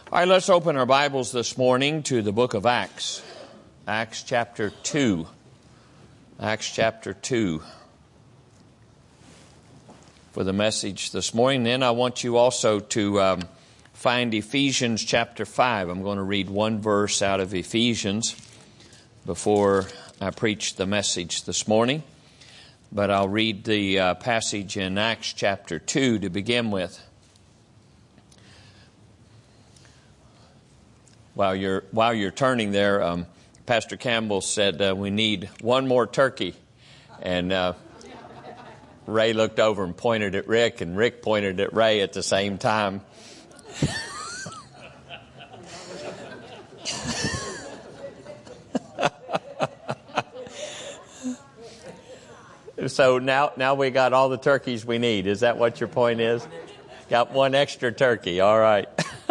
All right, let's open our Bibles this morning to the book of Acts. Acts chapter 2. Acts chapter 2 for the message this morning. Then I want you also to find Ephesians chapter 5. I'm going to read one verse out of Ephesians before I preach the message this morning. But I'll read the passage in Acts chapter 2 to begin with. While you're turning there, Pastor Campbell said we need one more turkey, and Ray looked over and pointed at Rick, and Rick pointed at Ray at the same time. So now we got all the turkeys we need. Is that what your point is? Got one extra turkey. All right.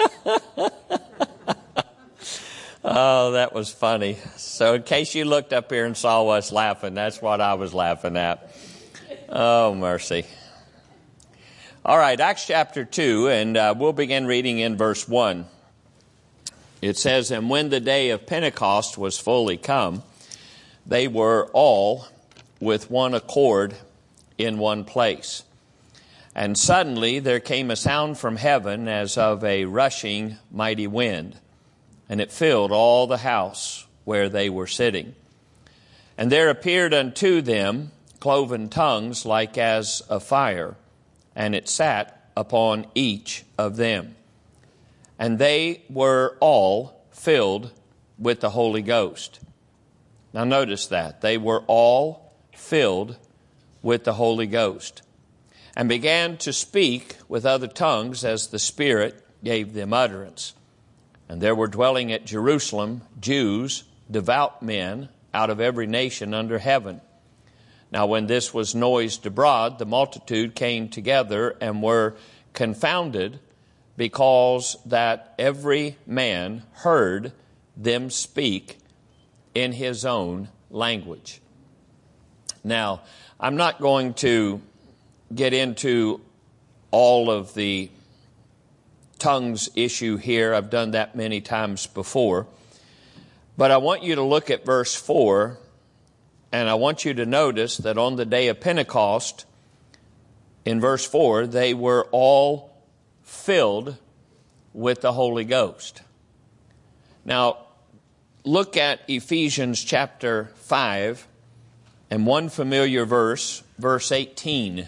Oh, that was funny. So in case you looked up here and saw us laughing, that's what I was laughing at. Oh, mercy. All right, Acts chapter 2, and we'll begin reading in verse 1. It says, "And when the day of Pentecost was fully come, they were all with one accord in one place. And suddenly there came a sound from heaven as of a rushing mighty wind, and it filled all the house where they were sitting. And there appeared unto them cloven tongues like as of fire, and it sat upon each of them. And they were all filled with the Holy Ghost." Now notice that. They were all filled with the Holy Ghost, and began to speak with other tongues as the Spirit gave them utterance. And there were dwelling at Jerusalem Jews, devout men, out of every nation under heaven. Now when this was noised abroad, the multitude came together and were confounded, because that every man heard them speak in his own language. Now, I'm not going to get into all of the tongues issue here. I've done that many times before. But I want you to look at verse 4, and I want you to notice that on the day of Pentecost, in verse 4, they were all filled with the Holy Ghost. Now, look at Ephesians chapter 5, and one familiar verse, verse 18.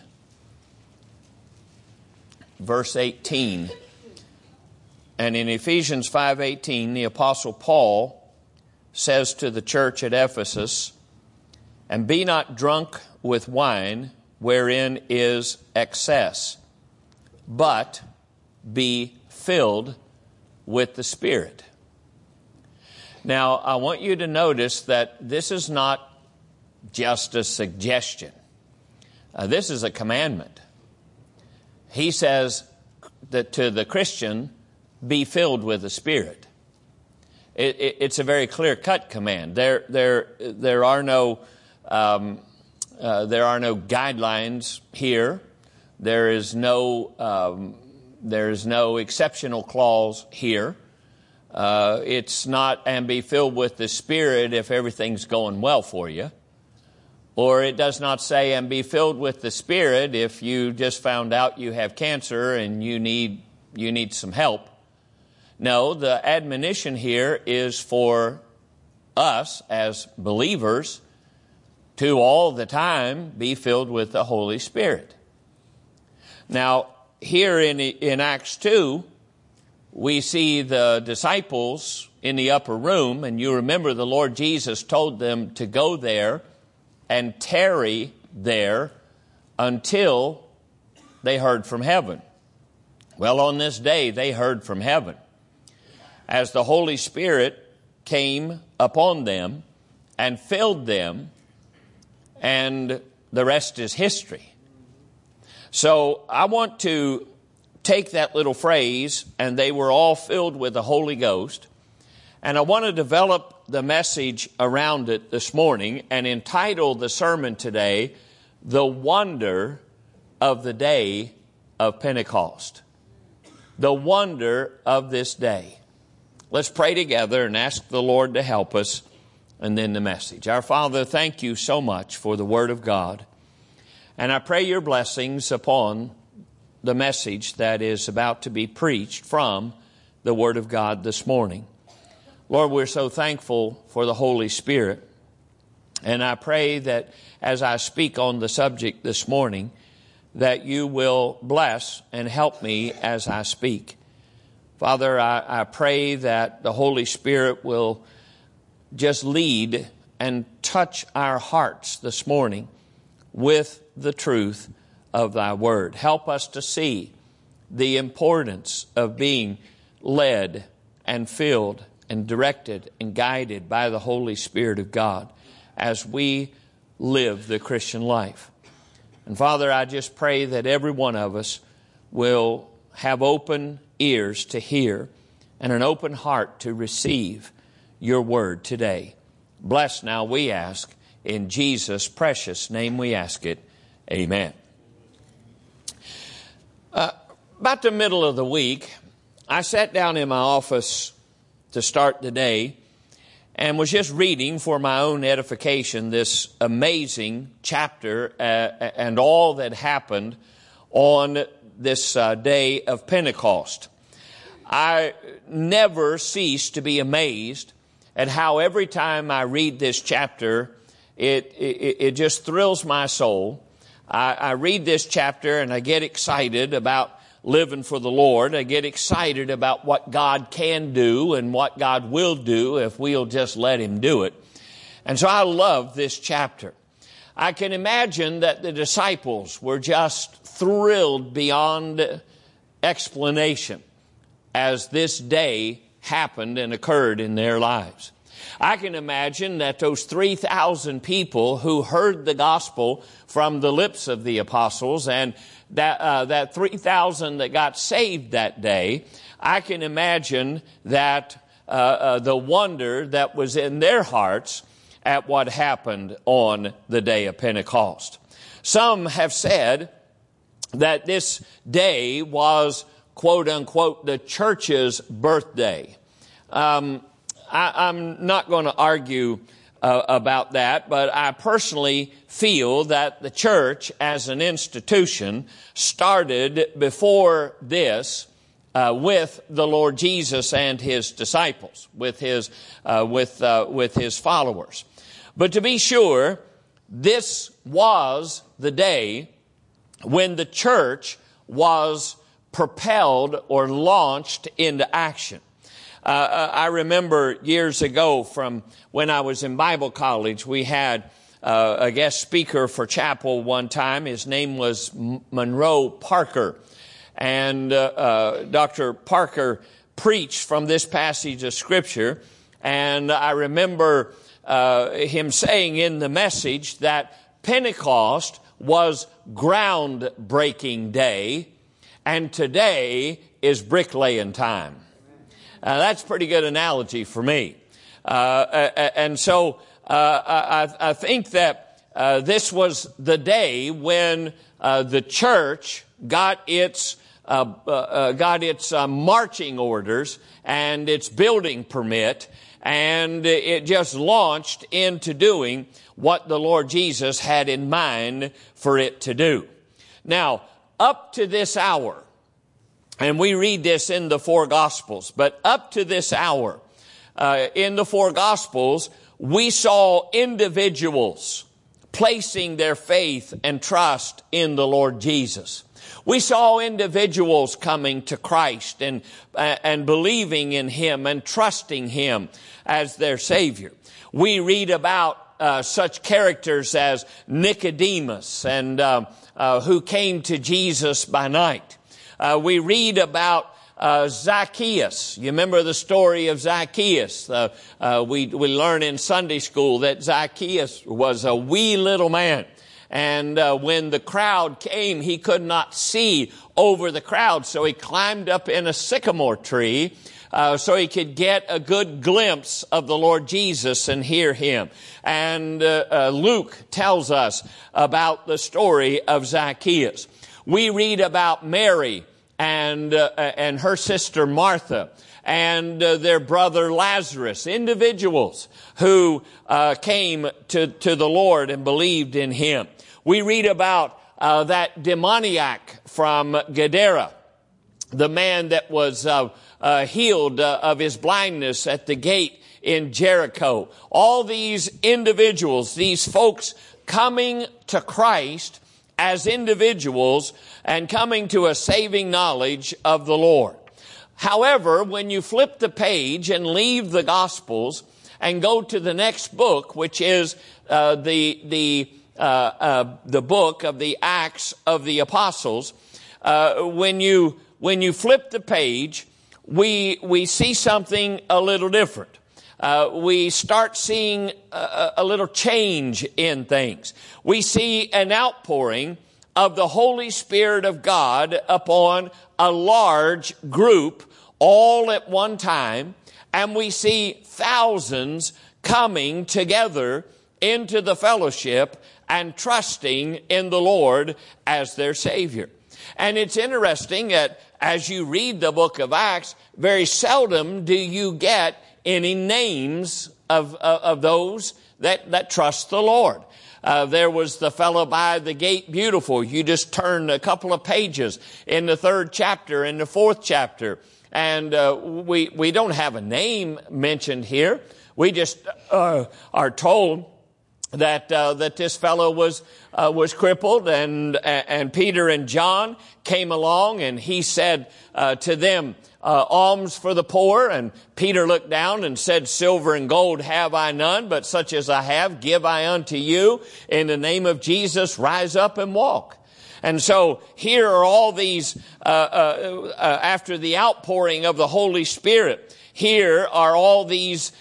Verse 18. And in Ephesians 5:18, the Apostle Paul says to the church at Ephesus, "And be not drunk with wine, wherein is excess, but be filled with the Spirit." Now, I want you to notice that this is not just a suggestion. This is a commandment. He says that to the Christian, be filled with the Spirit. It's a very clear-cut command. There are no guidelines here. There is no exceptional clause here. It's not "and be filled with the Spirit" if everything's going well for you. Or it does not say "and be filled with the Spirit" if you just found out you have cancer and you need some help. No, the admonition here is for us as believers to all the time be filled with the Holy Spirit. Now, here in Acts 2, we see the disciples in the upper room, and you remember the Lord Jesus told them to go there and tarry there until they heard from heaven. Well, on this day, they heard from heaven, as the Holy Spirit came upon them and filled them, and the rest is history. So I want to take that little phrase, "and they were all filled with the Holy Ghost," and I want to develop the message around it this morning and entitle the sermon today, "The Wonder of the Day of Pentecost." The wonder of this day. Let's pray together and ask the Lord to help us, and then the message. Our Father, thank you so much for the Word of God. And I pray your blessings upon the message that is about to be preached from the Word of God this morning. Lord, we're so thankful for the Holy Spirit. And I pray that as I speak on the subject this morning, that you will bless and help me as I speak. Father, I pray that the Holy Spirit will just lead and touch our hearts this morning with the truth of thy word. Help us to see the importance of being led and filled and directed and guided by the Holy Spirit of God as we live the Christian life. And Father, I just pray that every one of us will have open ears to hear and an open heart to receive your word today. Bless now, we ask. In Jesus' precious name we ask it. Amen. About the middle of the week, I sat down in my office to start the day and was just reading for my own edification this amazing chapter and all that happened on this day of Pentecost. I never cease to be amazed at how every time I read this chapter, it just thrills my soul. I read this chapter and I get excited about living for the Lord. I get excited about what God can do and what God will do if we'll just let Him do it. And so I love this chapter. I can imagine that the disciples were just thrilled beyond explanation as this day happened and occurred in their lives. I can imagine that those 3,000 people who heard the gospel from the lips of the apostles and that 3,000 that got saved that day, I can imagine that the wonder that was in their hearts at what happened on the day of Pentecost. Some have said that this day was, quote unquote, the church's birthday. I'm not going to argue about that, but I personally feel that the church as an institution started before this with the Lord Jesus and His disciples, with His followers. But to be sure, this was the day when the church was propelled or launched into action. I remember years ago from when I was in Bible college, we had a guest speaker for chapel one time. His name was Monroe Parker. And Dr. Parker preached from this passage of Scripture. And I remember him saying in the message that Pentecost was groundbreaking day, and today is bricklaying time. That's a pretty good analogy for me. And so I think that this was the day when the church got its marching orders and its building permit, and it just launched into doing what the Lord Jesus had in mind for it to do. Now, up to this hour, and we read this in the four Gospels, but up to this hour, in the four Gospels, we saw individuals placing their faith and trust in the Lord Jesus. We saw individuals coming to Christ and believing in Him and trusting Him as their Savior. We read about such characters as Nicodemus and who came to Jesus by night. We read about Zacchaeus. You remember the story of Zacchaeus. We learn in Sunday school that Zacchaeus was a wee little man. And when the crowd came, he could not see over the crowd. So he climbed up in a sycamore tree so he could get a good glimpse of the Lord Jesus and hear Him. And Luke tells us about the story of Zacchaeus. We read about Mary and her sister Martha and their brother Lazarus, individuals who came to the Lord and believed in him. We read about that demoniac from Gadara, the man that was healed of his blindness at the gate in Jericho. All these individuals, these folks coming to Christ as individuals and coming to a saving knowledge of the Lord. However, when you flip the page and leave the Gospels and go to the next book, which is the book of the Acts of the Apostles, when you flip the page, we see something a little different. We start seeing a little change in things. We see an outpouring of the Holy Spirit of God upon a large group all at one time, and we see thousands coming together into the fellowship and trusting in the Lord as their Savior. And it's interesting that as you read the book of Acts, very seldom do you get any names of those that trust the Lord. There was the fellow by the gate beautiful. You just turn a couple of pages in the 3rd chapter, in the 4th chapter, and we don't have a name mentioned here. We just are told that this fellow was crippled, and Peter and John came along, and he said to them, alms for the poor. And Peter looked down and said, silver and gold have I none, but such as I have give I unto you. In the name of Jesus, rise up and walk. And so here are all these, after the outpouring of the Holy Spirit, here are all these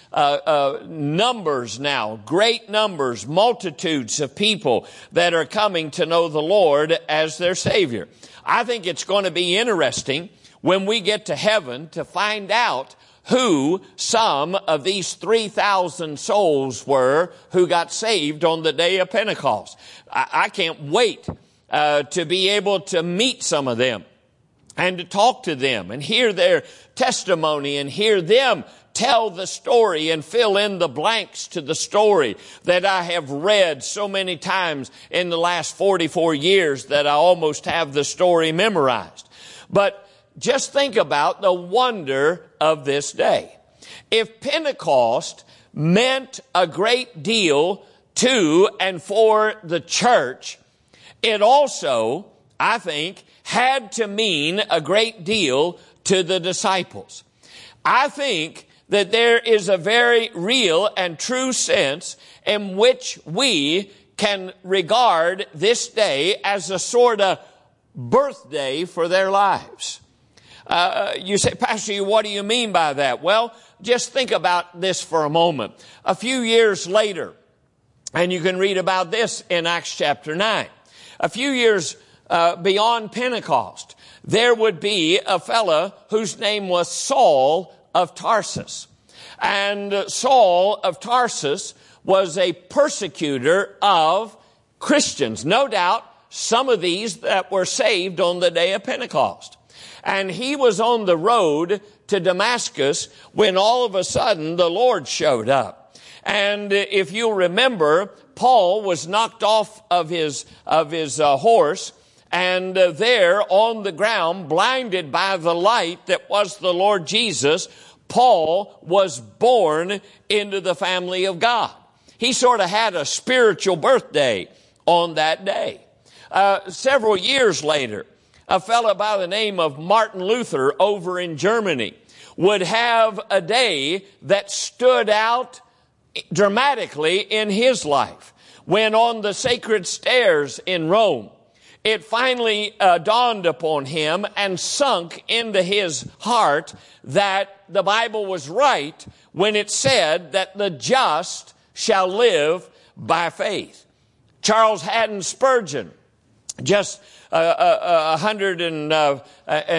numbers now, great numbers, multitudes of people that are coming to know the Lord as their Savior. I think it's going to be interesting when we get to heaven to find out who some of these 3,000 souls were who got saved on the day of Pentecost. I can't wait to be able to meet some of them and to talk to them and hear their testimony and hear them tell the story and fill in the blanks to the story that I have read so many times in the last 44 years that I almost have the story memorized. But just think about the wonder of this day. If Pentecost meant a great deal to and for the church, it also, I think, had to mean a great deal to the disciples. I think that there is a very real and true sense in which we can regard this day as a sort of birthday for their lives. You say, Pastor, what do you mean by that? Well, just think about this for a moment. A few years later, and you can read about this in Acts chapter 9. A few years beyond Pentecost, there would be a fellow whose name was Saul of Tarsus. And Saul of Tarsus was a persecutor of Christians. No doubt some of these that were saved on the day of Pentecost. And he was on the road to Damascus when all of a sudden the Lord showed up. And if you remember, Paul was knocked off of his horse, and there on the ground, blinded by the light that was the Lord Jesus, Paul was born into the family of God. He sort of had a spiritual birthday on that day. Several years later, a fellow by the name of Martin Luther over in Germany would have a day that stood out dramatically in his life. When on the sacred stairs in Rome, it finally dawned upon him and sunk into his heart that the Bible was right when it said that the just shall live by faith. Charles Haddon Spurgeon, just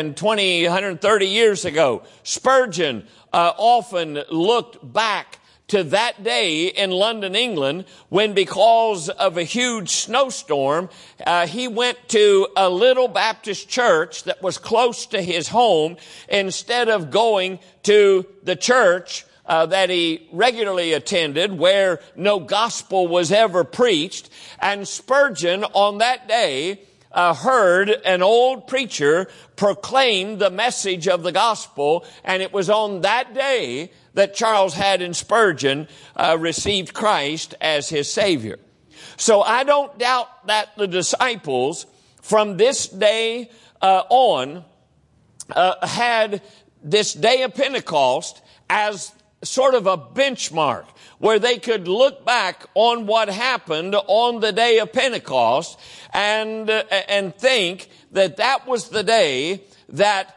130 years ago, Spurgeon often looked back to that day in London, England, when because of a huge snowstorm, he went to a little Baptist church that was close to his home instead of going to the church that he regularly attended, where no gospel was ever preached. And Spurgeon on that day heard an old preacher proclaim the message of the gospel, and it was on that day that Charles Haddon Spurgeon received Christ as his Savior. So I don't doubt that the disciples from this day on had this day of Pentecost as sort of a benchmark where they could look back on what happened on the day of Pentecost and think that that was the day that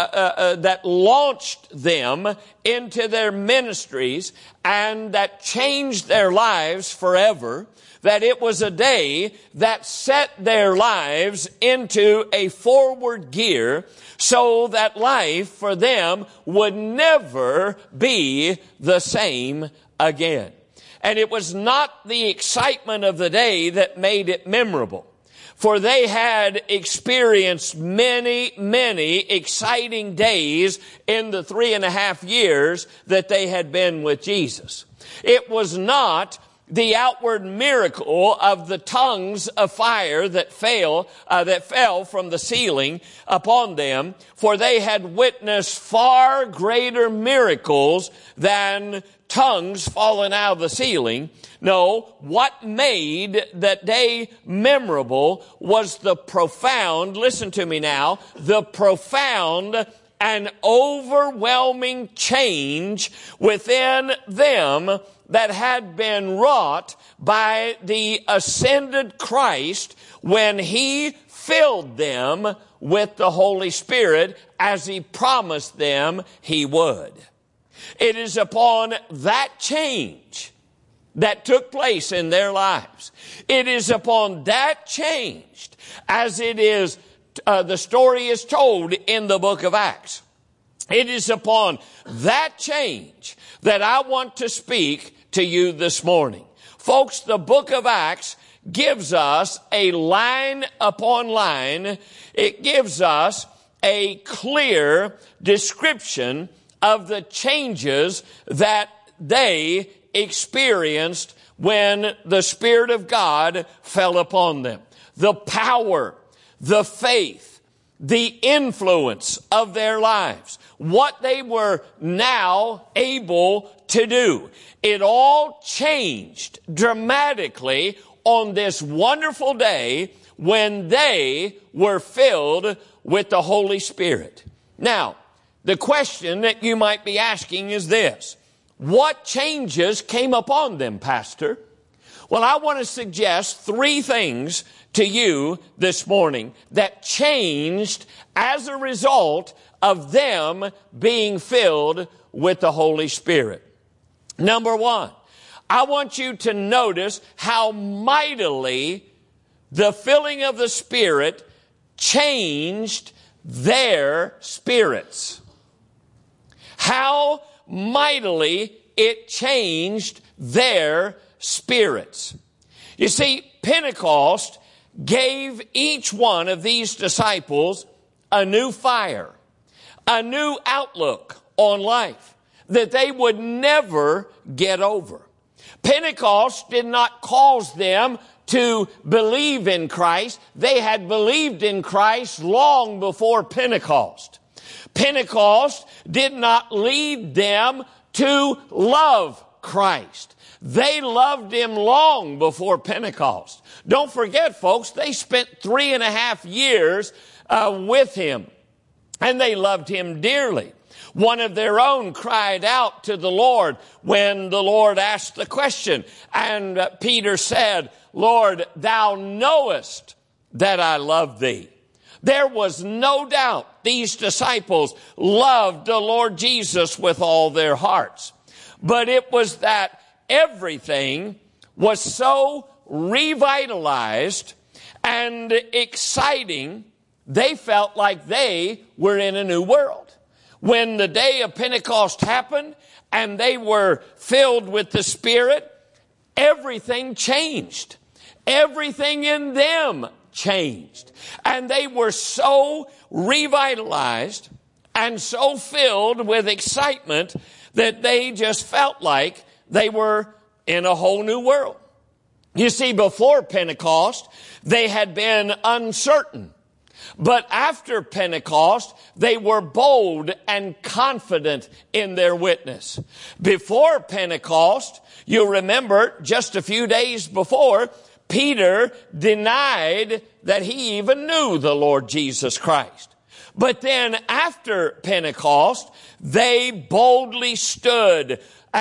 that launched them into their ministries and that changed their lives forever. That it was a day that set their lives into a forward gear so that life for them would never be the same again. And it was not the excitement of the day that made it memorable, for they had experienced many, many exciting days in the 3.5 years that they had been with Jesus. It was not the outward miracle of the tongues of fire that fell from the ceiling upon them, for they had witnessed far greater miracles than tongues falling out of the ceiling. No, what made that day memorable was the profound, listen to me now, the profound and overwhelming change within them that had been wrought by the ascended Christ when he filled them with the Holy Spirit as he promised them he would. It is upon that change that took place in their lives. It is upon that change, as it is, the story is told in the book of Acts. It is upon that change that I want to speak to you this morning. Folks, the book of Acts gives us a line upon line. It gives us a clear description of the changes that they experienced when the Spirit of God fell upon them. The power, the faith, the influence of their lives, what they were now able to do. It all changed dramatically on this wonderful day when they were filled with the Holy Spirit. Now, the question that you might be asking is this: what changes came upon them, Pastor? Well, I want to suggest 3 things to you this morning that changed as a result of them being filled with the Holy Spirit. Number 1, I want you to notice how mightily the filling of the Spirit changed their spirits. How mightily it changed their spirits. You see, Pentecost gave each one of these disciples a new fire, a new outlook on life that they would never get over. Pentecost did not cause them to believe in Christ. They had believed in Christ long before Pentecost. Pentecost did not lead them to love Christ. They loved Him long before Pentecost. Don't forget, folks, they spent 3.5 years with Him, and they loved Him dearly. One of their own cried out to the Lord when the Lord asked the question, and Peter said, "Lord, Thou knowest that I love Thee." There was no doubt these disciples loved the Lord Jesus with all their hearts. But it was that everything was so revitalized and exciting, they felt like they were in a new world. When the day of Pentecost happened and they were filled with the Spirit, everything changed. Everything in them changed. And they were so revitalized and so filled with excitement that they just felt like they were in a whole new world. You see, before Pentecost, they had been uncertain. But after Pentecost, they were bold and confident in their witness. Before Pentecost, you remember just a few days before, Peter denied that he even knew the Lord Jesus Christ. But then after Pentecost, they boldly stood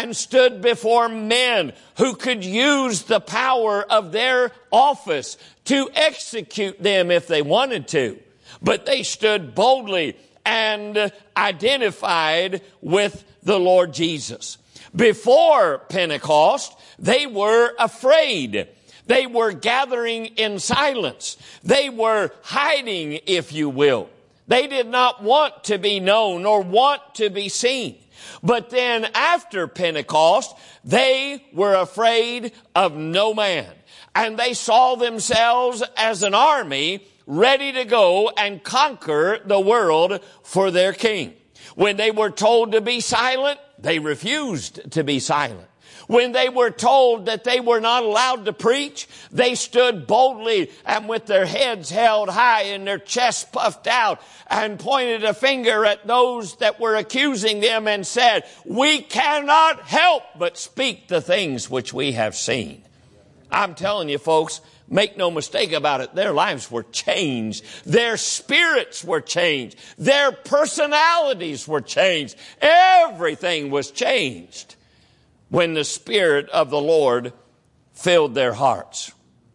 before men who could use the power of their office to execute them if they wanted to. But they stood boldly and identified with the Lord Jesus. Before Pentecost, they were afraid. They were gathering in silence. They were hiding, if you will. They did not want to be known or want to be seen. But then after Pentecost, they were afraid of no man. And they saw themselves as an army ready to go and conquer the world for their king. When they were told to be silent, they refused to be silent. When they were told that they were not allowed to preach, they stood boldly and with their heads held high and their chests puffed out and pointed a finger at those that were accusing them and said, "We cannot help but speak the things which we have seen." I'm telling you, folks, make no mistake about it, their lives were changed. Their spirits were changed. Their personalities were changed. Everything was changed when the Spirit of the Lord filled their hearts.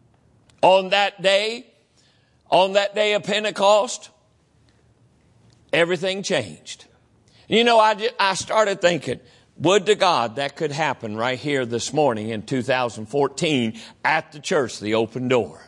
On that day of Pentecost, everything changed. You know, I started thinking, would to God that could happen right here this morning in 2014 at the church, the open door.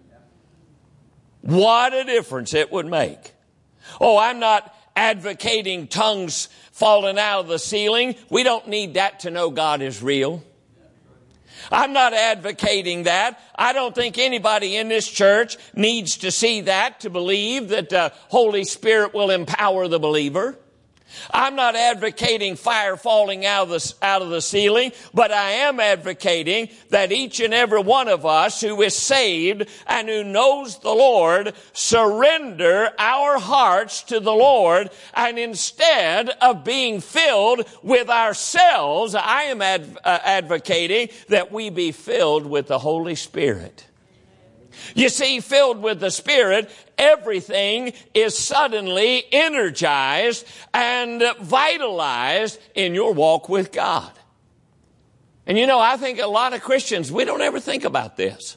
What a difference it would make. Oh, I'm not advocating tongues falling out of the ceiling. We don't need that to know God is real. I'm not advocating that. I don't think anybody in this church needs to see that to believe that the Holy Spirit will empower the believer. I'm not advocating fire falling out of the ceiling, but I am advocating that each and every one of us who is saved and who knows the Lord surrender our hearts to the Lord, and instead of being filled with ourselves, I am advocating that we be filled with the Holy Spirit. You see, filled with the Spirit, everything is suddenly energized and vitalized in your walk with God. And you know, I think a lot of Christians, we don't ever think about this.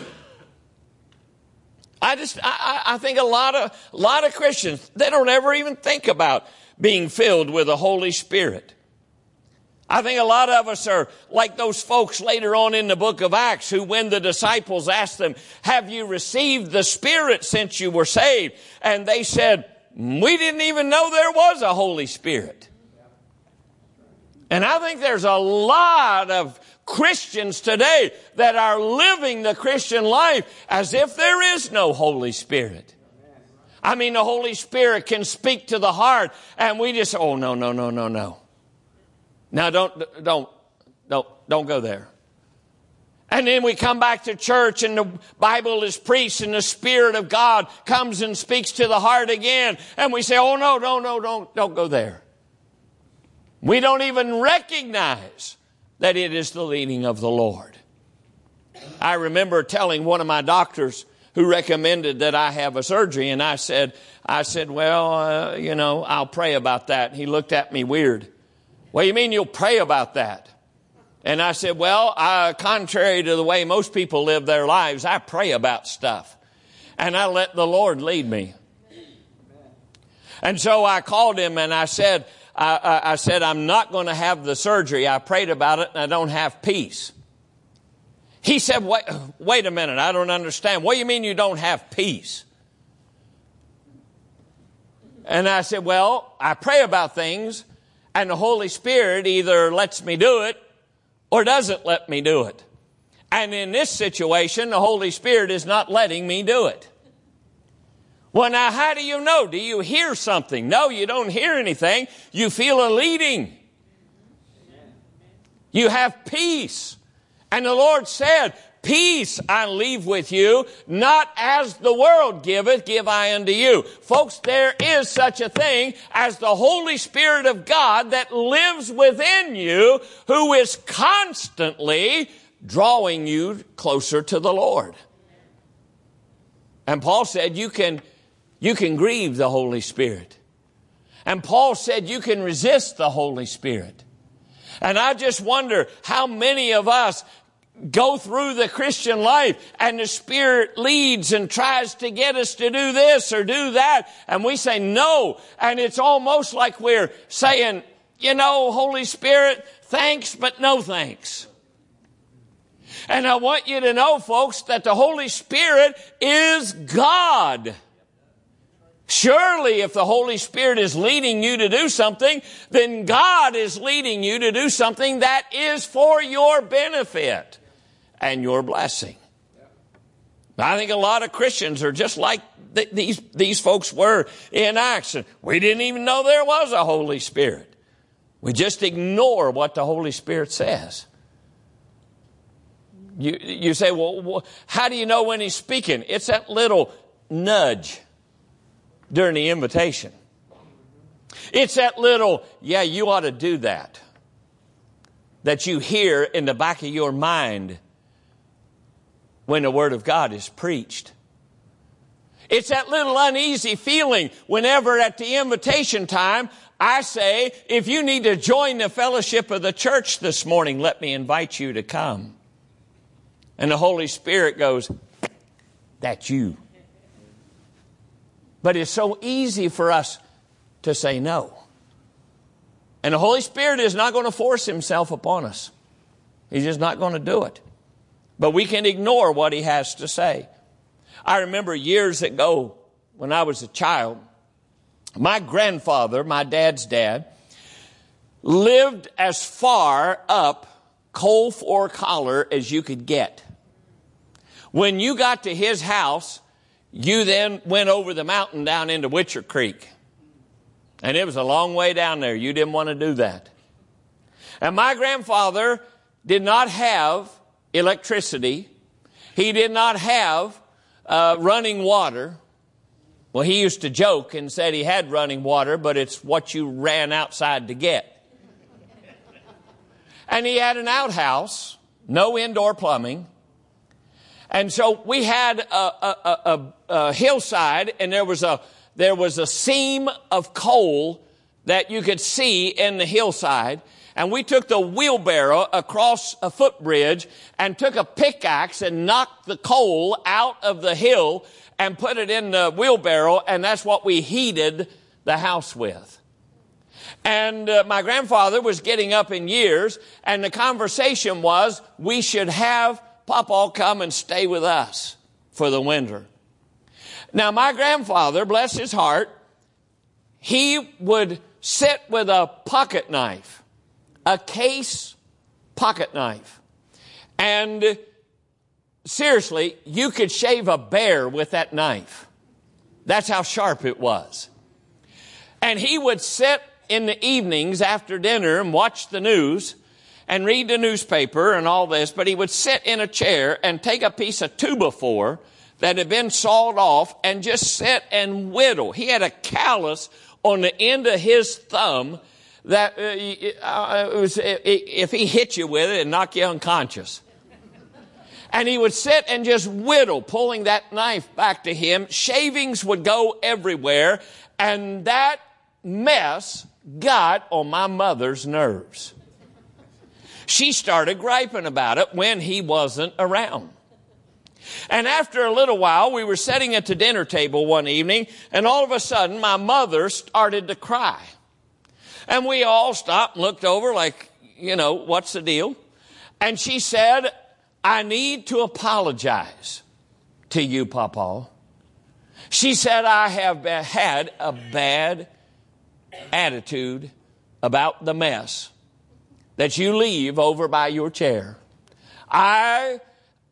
I think a lot of Christians, they don't ever even think about being filled with the Holy Spirit. I think a lot of us are like those folks later on in the book of Acts who, when the disciples asked them, "Have you received the Spirit since you were saved?" And they said, "We didn't even know there was a Holy Spirit." And I think there's a lot of Christians today that are living the Christian life as if there is no Holy Spirit. I mean, the Holy Spirit can speak to the heart and we just, oh, no. Now don't go there. And then we come back to church and the Bible is preached and the Spirit of God comes and speaks to the heart again. And we say, oh no, don't go there. We don't even recognize that it is the leading of the Lord. I remember telling one of my doctors who recommended that I have a surgery, and I said, well, I'll pray about that. He looked at me weird. What do you mean you'll pray about that? And I said, well, contrary to the way most people live their lives, I pray about stuff. And I let the Lord lead me. And so I called him and I said, I'm not going to have the surgery. I prayed about it and I don't have peace. He said, wait a minute, I don't understand. What do you mean you don't have peace? And I said, well, I pray about things, and the Holy Spirit either lets me do it or doesn't let me do it. And in this situation, the Holy Spirit is not letting me do it. Well, now, how do you know? Do you hear something? No, you don't hear anything. You feel a leading. You have peace. And the Lord said, peace I leave with you, not as the world giveth, give I unto you. Folks, there is such a thing as the Holy Spirit of God that lives within you, who is constantly drawing you closer to the Lord. And Paul said you can grieve the Holy Spirit. And Paul said you can resist the Holy Spirit. And I just wonder how many of us go through the Christian life and the Spirit leads and tries to get us to do this or do that. And we say no. And it's almost like we're saying, you know, Holy Spirit, thanks, but no thanks. And I want you to know, folks, that the Holy Spirit is God. Surely if the Holy Spirit is leading you to do something, then God is leading you to do something that is for your benefit and your blessing. I think a lot of Christians are just like these folks were in Acts. We didn't even know there was a Holy Spirit. We just ignore what the Holy Spirit says. You say, well, how do you know when He's speaking? It's that little nudge during the invitation. It's that little, yeah, you ought to do that you hear in the back of your mind when the Word of God is preached. It's that little uneasy feeling whenever at the invitation time I say, if you need to join the fellowship of the church this morning, let me invite you to come. And the Holy Spirit goes, that's you. But it's so easy for us to say no. And the Holy Spirit is not going to force Himself upon us. He's just not going to do it. But we can ignore what He has to say. I remember years ago when I was a child, my grandfather, my dad's dad, lived as far up Coal Fork Holler as you could get. When you got to his house, you then went over the mountain down into Witcher Creek. And it was a long way down there. You didn't want to do that. And my grandfather did not have electricity. He did not have running water. Well, he used to joke and said he had running water, but it's what you ran outside to get. And he had an outhouse, no indoor plumbing. And so we had a hillside, and there was a seam of coal that you could see in the hillside. And we took the wheelbarrow across a footbridge and took a pickaxe and knocked the coal out of the hill and put it in the wheelbarrow, and that's what we heated the house with. And my grandfather was getting up in years, and the conversation was we should have Papa come and stay with us for the winter. Now, my grandfather, bless his heart, he would sit with a pocket knife, a case pocket knife. And seriously, you could shave a bear with that knife. That's how sharp it was. And he would sit in the evenings after dinner and watch the news and read the newspaper and all this, but he would sit in a chair and take a piece of 2x4 that had been sawed off and just sit and whittle. He had a callus on the end of his thumb that if he hit you with it, it'd knock you unconscious. And he would sit and just whittle, pulling that knife back to him. Shavings would go everywhere, and that mess got on my mother's nerves. She started griping about it when he wasn't around. And after a little while, we were sitting at the dinner table one evening, and all of a sudden, my mother started to cry. And we all stopped and looked over like, you know, what's the deal? And she said, I need to apologize to you, Papa. She said, I have had a bad attitude about the mess that you leave over by your chair. I've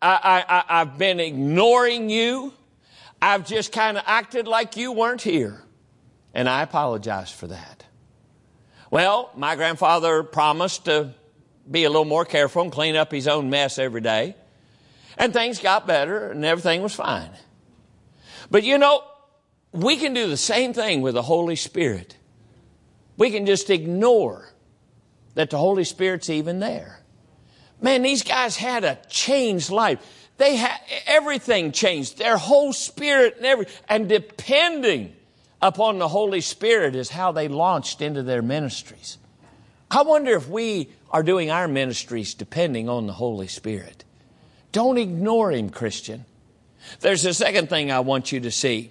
been ignoring you. I've just kind of acted like you weren't here. And I apologize for that. Well, my grandfather promised to be a little more careful and clean up his own mess every day. And things got better and everything was fine. But you know, we can do the same thing with the Holy Spirit. We can just ignore that the Holy Spirit's even there. Man, these guys had a changed life. They had everything changed. Their whole spirit and depending upon the Holy Spirit is how they launched into their ministries. I wonder if we are doing our ministries depending on the Holy Spirit. Don't ignore Him, Christian. There's a second thing I want you to see.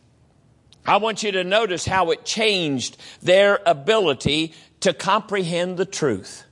I want you to notice how it changed their ability to comprehend the truth.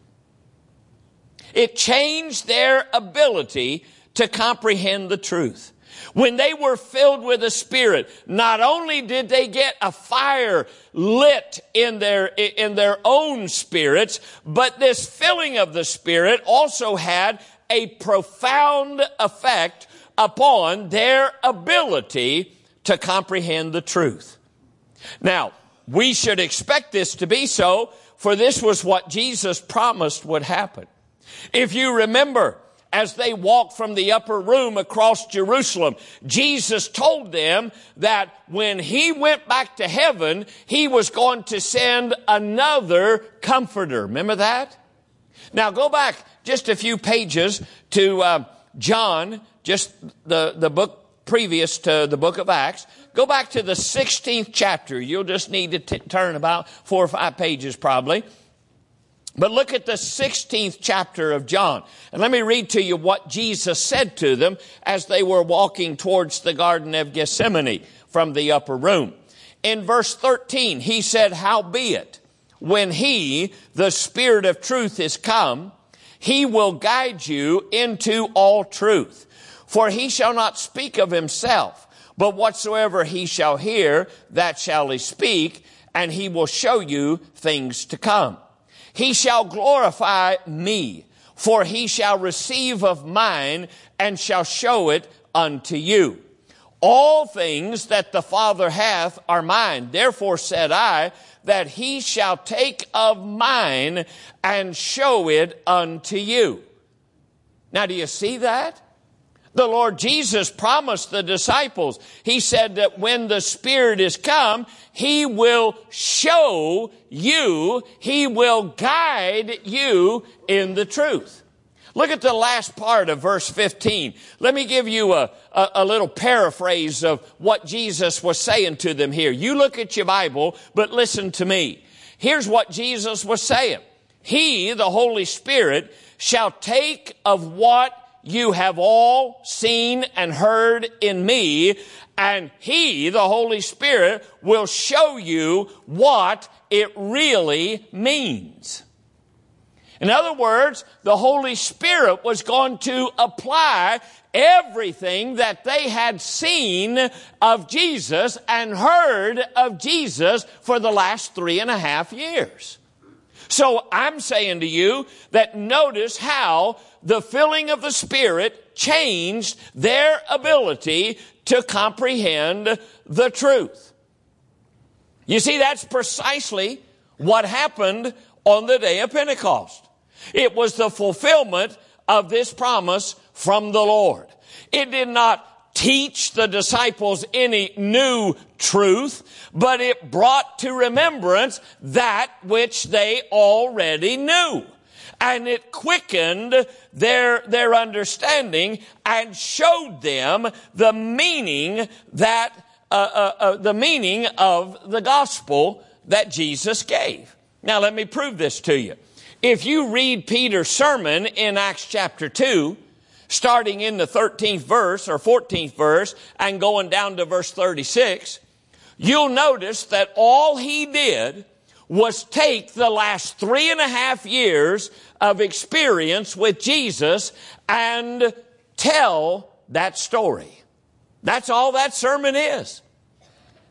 It changed their ability to comprehend the truth. When they were filled with the Spirit, not only did they get a fire lit in their own spirits, but this filling of the Spirit also had a profound effect upon their ability to comprehend the truth. Now, we should expect this to be so, for this was what Jesus promised would happen. If you remember, as they walked from the upper room across Jerusalem, Jesus told them that when He went back to heaven, He was going to send another comforter. Remember that? Now go back just a few pages to John, just the book previous to the book of Acts. Go back to the 16th chapter. You'll just need to turn about 4 or 5 pages probably. But look at the 16th chapter of John. And let me read to you what Jesus said to them as they were walking towards the Garden of Gethsemane from the upper room. In verse 13, He said, "Howbeit, when He, the Spirit of truth, is come, He will guide you into all truth. For He shall not speak of Himself, but whatsoever He shall hear, that shall He speak, and He will show you things to come. He shall glorify me, for He shall receive of mine and shall show it unto you. All things that the Father hath are mine. Therefore said I, that He shall take of mine and show it unto you." Now, do you see that? The Lord Jesus promised the disciples. He said that when the Spirit is come, He will show you, He will guide you in the truth. Look at the last part of verse 15. Let me give you a little paraphrase of what Jesus was saying to them here. You look at your Bible, but listen to me. Here's what Jesus was saying. He, the Holy Spirit, shall take of what you have all seen and heard in me, and He, the Holy Spirit, will show you what it really means. In other words, the Holy Spirit was going to apply everything that they had seen of Jesus and heard of Jesus for the last 3.5 years. So I'm saying to you that notice how the filling of the Spirit changed their ability to comprehend the truth. You see, that's precisely what happened on the day of Pentecost. It was the fulfillment of this promise from the Lord. It did not teach the disciples any new truth, but it brought to remembrance that which they already knew. And it quickened their understanding and showed them the meaning the meaning of the gospel that Jesus gave. Now let me prove this to you. If you read Peter's sermon in Acts chapter 2, starting in the 13th verse or 14th verse and going down to verse 36, you'll notice that all he did was take the last 3.5 years of experience with Jesus and tell that story. That's all that sermon is.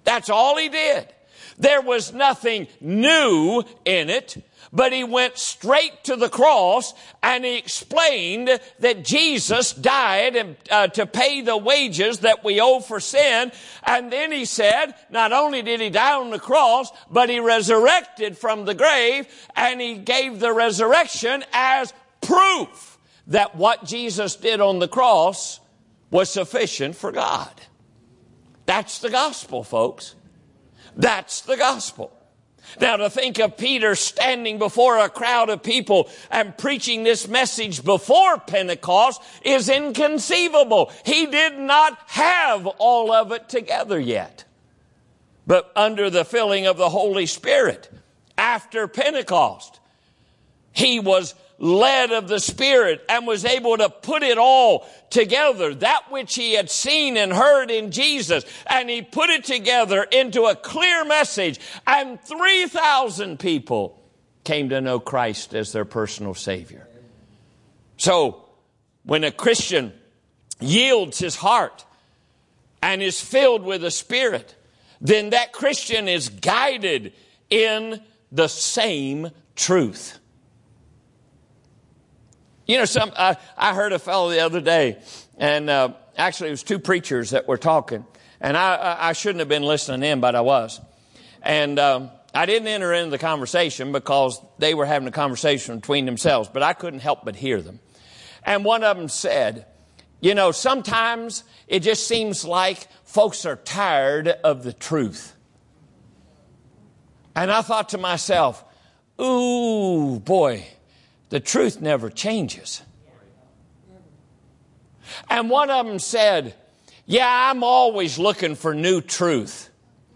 That's all he did. There was nothing new in it, but he went straight to the cross and he explained that Jesus died to pay the wages that we owe for sin. And then he said, not only did he die on the cross, but he resurrected from the grave, and he gave the resurrection as proof that what Jesus did on the cross was sufficient for God. That's the gospel, folks. That's the gospel. Now, to think of Peter standing before a crowd of people and preaching this message before Pentecost is inconceivable. He did not have all of it together yet. But under the filling of the Holy Spirit, after Pentecost, he was led of the Spirit and was able to put it all together, that which he had seen and heard in Jesus, and he put it together into a clear message, and 3,000 people came to know Christ as their personal Savior. So, when a Christian yields his heart and is filled with the Spirit, then that Christian is guided in the same truth. You know, I heard a fellow the other day, and actually it was two preachers that were talking, and I shouldn't have been listening in, but I was. And I didn't enter into the conversation because they were having a conversation between themselves, but I couldn't help but hear them. And one of them said, you know, sometimes it just seems like folks are tired of the truth. And I thought to myself, ooh, boy, the truth never changes. And one of them said, yeah, I'm always looking for new truth.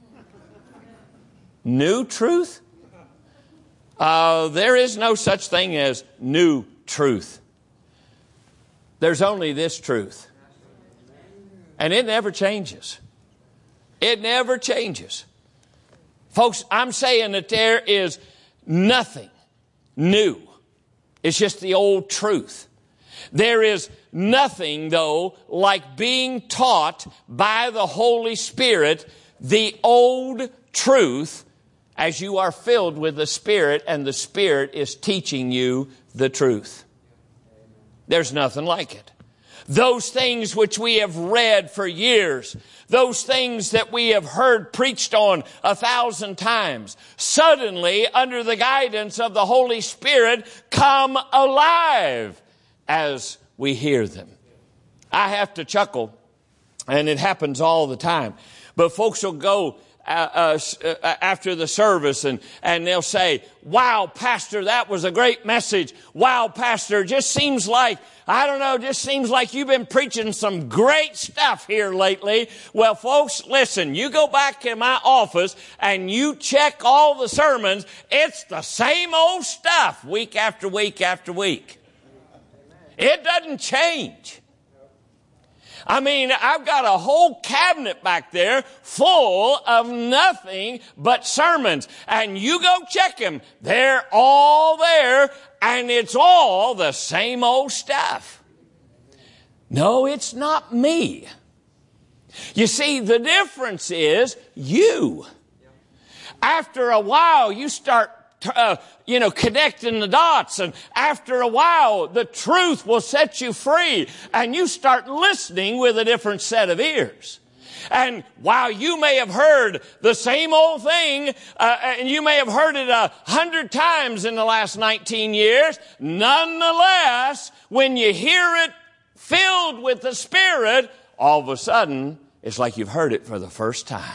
New truth? There is no such thing as new truth. There's only this truth. And it never changes. It never changes. Folks, I'm saying that there is nothing new. It's just the old truth. There is nothing, though, like being taught by the Holy Spirit the old truth as you are filled with the Spirit and the Spirit is teaching you the truth. There's nothing like it. Those things which we have read for years, those things that we have heard preached on 1,000 times, suddenly, under the guidance of the Holy Spirit, come alive as we hear them. I have to chuckle, and it happens all the time. But folks will go after the service and they'll say, wow, Pastor, that was a great message. Wow, Pastor, just seems like, I don't know, just seems like you've been preaching some great stuff here lately. Well, folks, listen, you go back in my office and you check all the sermons. It's the same old stuff week after week after week. It doesn't change. I mean, I've got a whole cabinet back there full of nothing but sermons. And you go check them. They're all there, and it's all the same old stuff. No, it's not me. You see, the difference is you. After a while, you start connecting the dots, and after a while, the truth will set you free, and you start listening with a different set of ears. And while you may have heard the same old thing, and you may have heard it 100 times in the last 19 years, nonetheless, when you hear it filled with the Spirit, all of a sudden, it's like you've heard it for the first time.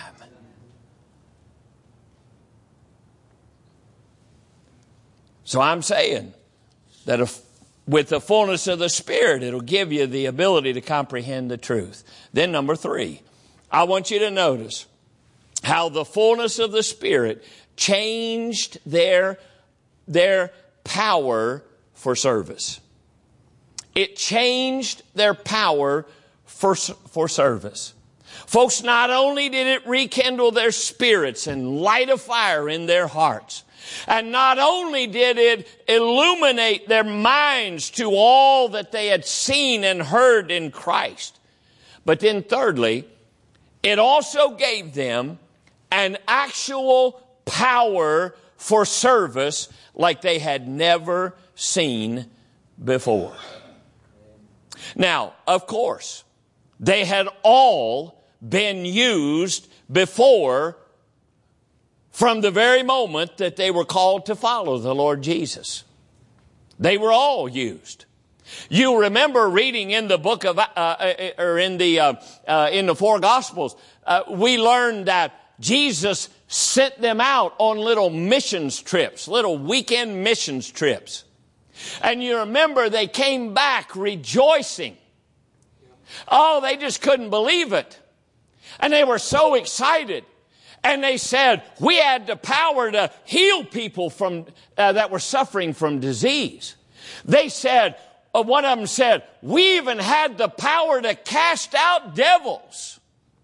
So I'm saying that with the fullness of the Spirit, it'll give you the ability to comprehend the truth. Then number 3, I want you to notice how the fullness of the Spirit changed their power for service. It changed their power for service. Folks, not only did it rekindle their spirits and light a fire in their hearts, and not only did it illuminate their minds to all that they had seen and heard in Christ, but then thirdly, it also gave them an actual power for service like they had never seen before. Now, of course, they had all been used before from the very moment that they were called to follow the Lord Jesus. They were all used. You remember reading in the book of, in the four Gospels, we learned that Jesus sent them out on little missions trips, little weekend missions trips. And you remember they came back rejoicing. Oh, they just couldn't believe it. And they were so excited. And they said, we had the power to heal people from that were suffering from disease. They said, one of them said, we even had the power to cast out devils.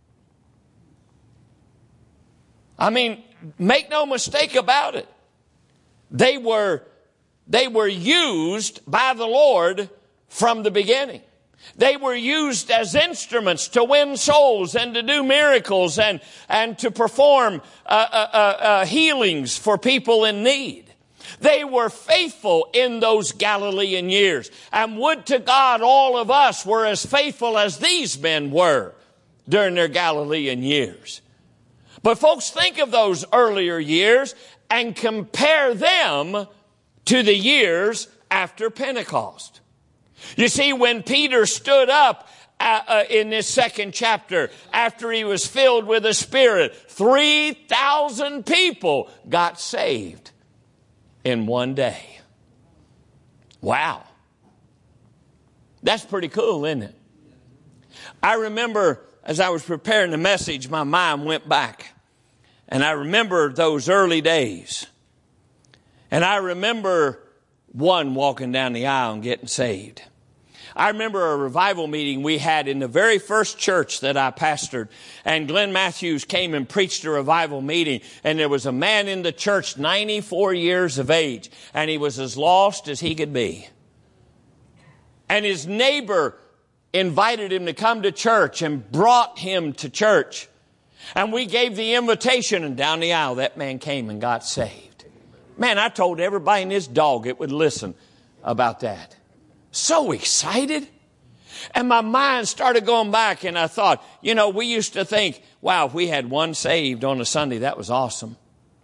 I mean, make no mistake about it. They were used by the Lord from the beginning. They were used as instruments to win souls and to do miracles and to perform healings for people in need. They were faithful in those Galilean years. And would to God all of us were as faithful as these men were during their Galilean years. But folks, think of those earlier years and compare them to the years after Pentecost. You see, when Peter stood up in this second chapter, after he was filled with the Spirit, 3,000 people got saved in one day. Wow. That's pretty cool, isn't it? I remember as I was preparing the message, my mind went back. And I remember those early days. And I remember one walking down the aisle and getting saved. I remember a revival meeting we had in the very first church that I pastored. And Glenn Matthews came and preached a revival meeting. And there was a man in the church, 94 years of age. And he was as lost as he could be. And his neighbor invited him to come to church and brought him to church. And we gave the invitation, and down the aisle that man came and got saved. Man, I told everybody in this dog it would listen about that. So excited. And my mind started going back, and I thought, you know, we used to think, wow, if we had one saved on a Sunday, that was awesome.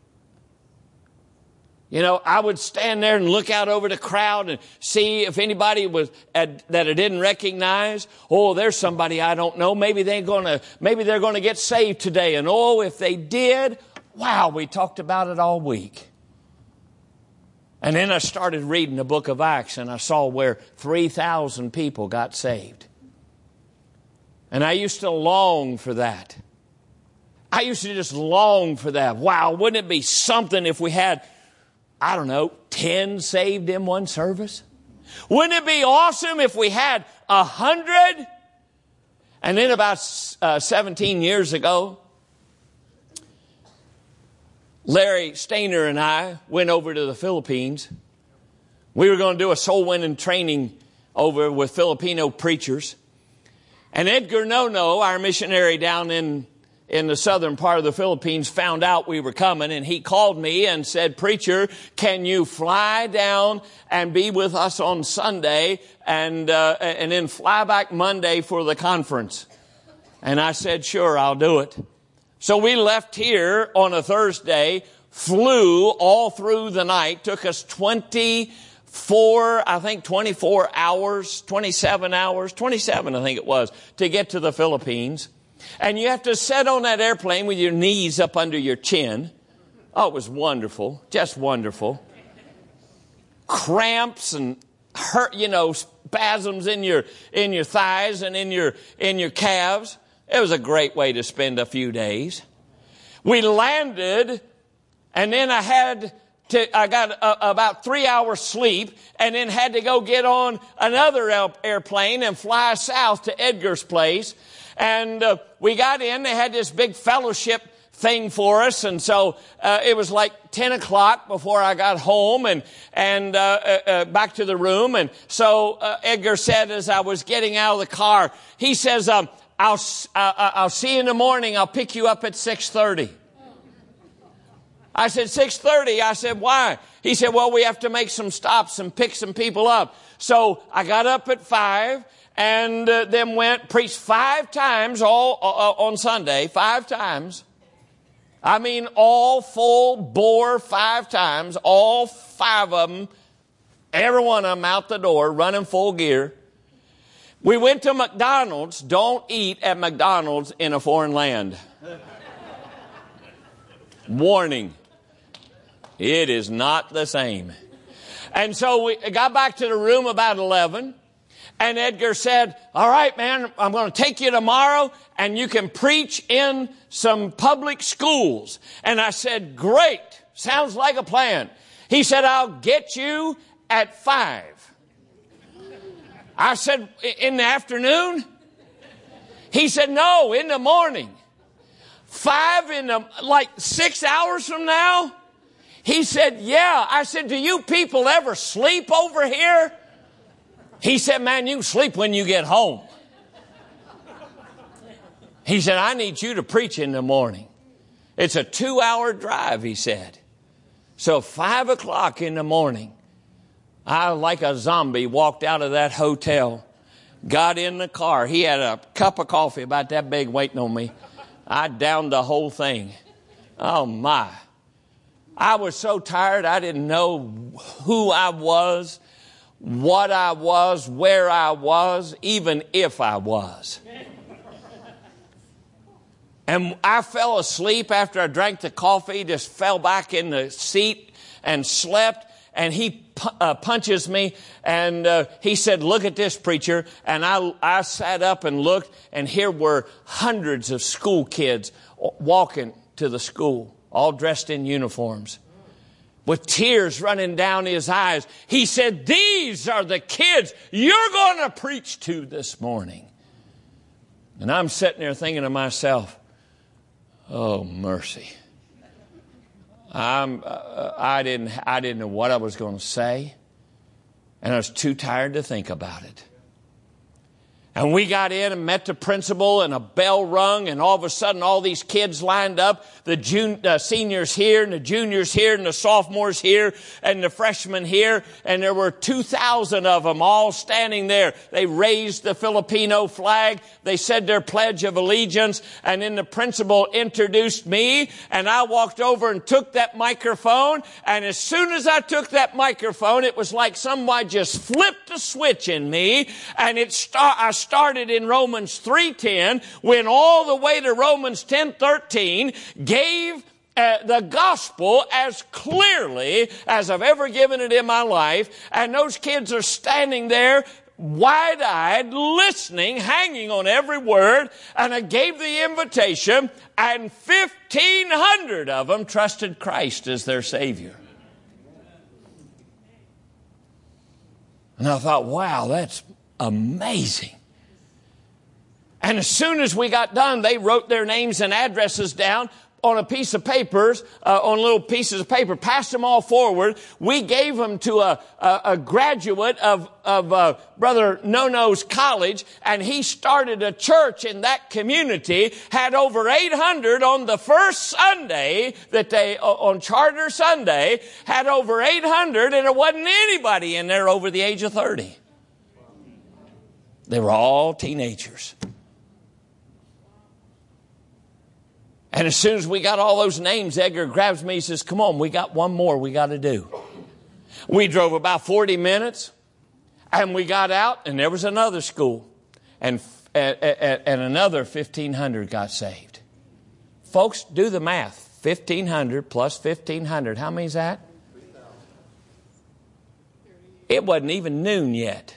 You know, I would stand there and look out over the crowd and see if anybody was that I didn't recognize. Oh, there's somebody I don't know. Maybe they're going to get saved today. And oh, if they did, wow, we talked about it all week. And then I started reading the book of Acts, and I saw where 3,000 people got saved. And I used to long for that. I used to just long for that. Wow, wouldn't it be something if we had, I don't know, 10 saved in one service? Wouldn't it be awesome if we had 100? And then about 17 years ago, Larry Stainer and I went over to the Philippines. We were going to do a soul winning training over with Filipino preachers. And Edgar Nono, our missionary down in the southern part of the Philippines, found out we were coming, and he called me and said, "Preacher, can you fly down and be with us on Sunday and then fly back Monday for the conference?" And I said, "Sure, I'll do it." So we left here on a Thursday, flew all through the night, took us 24 hours, 27 hours, 27 I think it was, to get to the Philippines. And you have to sit on that airplane with your knees up under your chin. Oh, it was wonderful. Just wonderful. Cramps and hurt, spasms in your thighs and in your calves. It was a great way to spend a few days. We landed, and then I got about 3 hours sleep, and then had to go get on another airplane and fly south to Edgar's place. And we got in. They had this big fellowship thing for us, and so it was like 10 o'clock before I got home and back to the room. And so Edgar said, as I was getting out of the car, he says, I'll see you in the morning. I'll pick you up at 6:30. I said, 6:30. I said, why? He said, well, we have to make some stops and pick some people up. So I got up at 5 and then preached 5 times on Sunday, 5 times. I mean, all full bore 5 times, all 5 of them, every one of them out the door, running full gear. We went to McDonald's. Don't eat at McDonald's in a foreign land. Warning. It is not the same. And so we got back to the room about 11. And Edgar said, all right, man, I'm going to take you tomorrow and you can preach in some public schools. And I said, great. Sounds like a plan. He said, I'll get you at 5. I said, in the afternoon? He said, no, in the morning. 5 like 6 hours from now? He said, yeah. I said, do you people ever sleep over here? He said, man, you sleep when you get home. He said, I need you to preach in the morning. It's a 2-hour drive, he said. So 5 o'clock in the morning, I, like a zombie, walked out of that hotel, got in the car. He had a cup of coffee about that big waiting on me. I downed the whole thing. Oh, my. I was so tired, I didn't know who I was, what I was, where I was, even if I was. And I fell asleep after I drank the coffee, just fell back in the seat and slept. And he punches me and he said, look at this, preacher. And I sat up and looked, and here were hundreds of school kids walking to the school, all dressed in uniforms, with tears running down his eyes. He said, these are the kids you're going to preach to this morning. And I'm sitting there thinking to myself, oh, mercy. I didn't know what I was going to say, and I was too tired to think about it. And we got in and met the principal, and a bell rung, and all of a sudden all these kids lined up, the seniors here, and the juniors here, and the sophomores here, and the freshmen here, and there were 2,000 of them all standing there. They raised the Filipino flag. They said their Pledge of Allegiance, and then the principal introduced me, and I walked over and took that microphone, and as soon as I took that microphone, it was like somebody just flipped a switch in me, and I started in Romans 3:10, went all the way to Romans 10:13, gave the gospel as clearly as I've ever given it in my life, and those kids are standing there wide-eyed, listening, hanging on every word, and I gave the invitation, and 1,500 of them trusted Christ as their Savior. And I thought, wow, that's amazing. And as soon as we got done, they wrote their names and addresses down on a piece of papers, on little pieces of paper, passed them all forward. We gave them to a graduate of Brother No-No's college, and he started a church in that community, had over 800 on the first Sunday on Charter Sunday, had over 800, and there wasn't anybody in there over the age of 30. They were all teenagers. And as soon as we got all those names, Edgar grabs me and says, come on, we got one more we got to do. We drove about 40 minutes, and we got out, and there was another school. And another 1,500 got saved. Folks, do the math. 1,500 plus 1,500. How many is that? It wasn't even noon yet.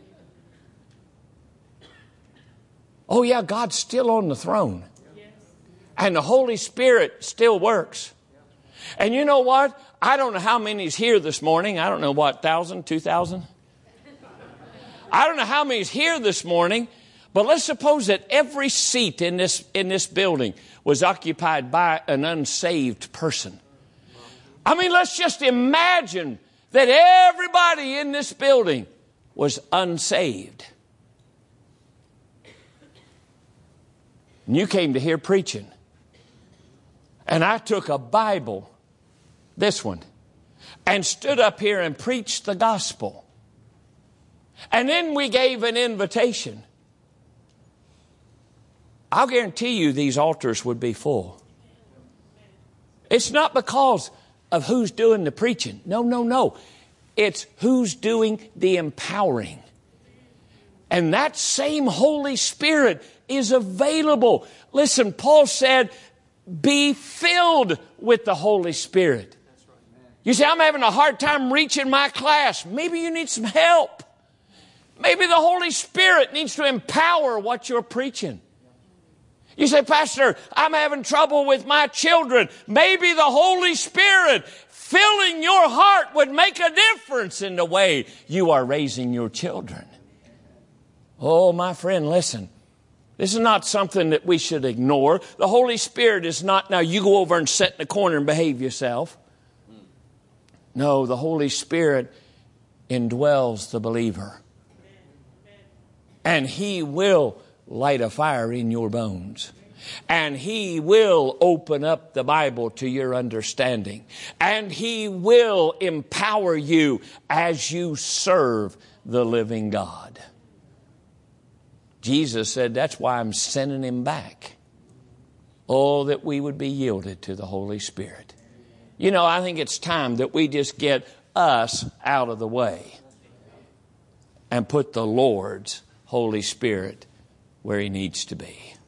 Oh, yeah, God's still on the throne. And the Holy Spirit still works. And you know what? I don't know how many's here this morning. I don't know what, 1,000, 2,000? I don't know how many's here this morning. But let's suppose that every seat in this building was occupied by an unsaved person. I mean, let's just imagine that everybody in this building was unsaved. And you came to hear preaching. And I took a Bible this one, and stood up here and preached the gospel, and then we gave an invitation, I'll guarantee you these altars would be full. It's not because of who's doing the preaching. No. It's who's doing the empowering. And that same Holy Spirit is available. Listen, Paul said, be filled with the Holy Spirit. You say, I'm having a hard time reaching my class. Maybe you need some help. Maybe the Holy Spirit needs to empower what you're preaching. You say, Pastor, I'm having trouble with my children. Maybe the Holy Spirit filling your heart would make a difference in the way you are raising your children. Oh, my friend, listen. This is not something that we should ignore. The Holy Spirit is not, now you go over and sit in the corner and behave yourself. No, the Holy Spirit indwells the believer. And He will light a fire in your bones. And He will open up the Bible to your understanding. And He will empower you as you serve the living God. Jesus said, that's why I'm sending Him back. Oh, that we would be yielded to the Holy Spirit. You know, I think it's time that we just get us out of the way and put the Lord's Holy Spirit where He needs to be.